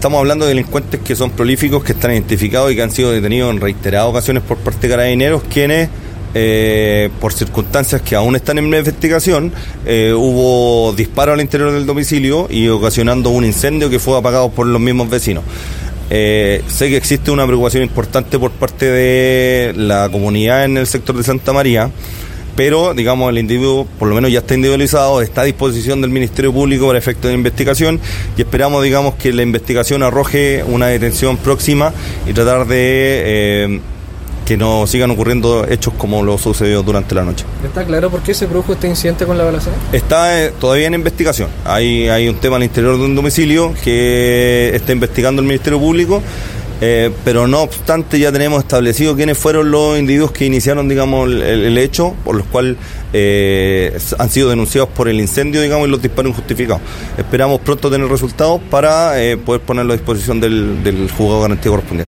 estamos hablando de delincuentes que son prolíficos, que están identificados y que han sido detenidos en reiteradas ocasiones por parte de Carabineros, quienes, por circunstancias que aún están en investigación, hubo disparos al interior del domicilio y ocasionando un incendio que fue apagado por los mismos vecinos. Sé que existe una preocupación importante por parte de la comunidad en el sector de Santa María, pero, digamos, el individuo por lo menos ya está individualizado, está a disposición del Ministerio Público para efectos de investigación y esperamos, digamos, que la investigación arroje una detención próxima y tratar de que no sigan ocurriendo hechos como lo sucedió durante la noche. ¿Está claro por qué se produjo este incidente con la balacera? Está todavía en investigación. Hay un tema al interior de un domicilio que está investigando el Ministerio Público. Pero no obstante ya tenemos establecido quiénes fueron los individuos que iniciaron, digamos, el hecho, por los cuales han sido denunciados por el incendio, digamos, y los disparos injustificados. Esperamos pronto tener resultados para poder ponerlo a disposición del juzgado de garantía correspondiente.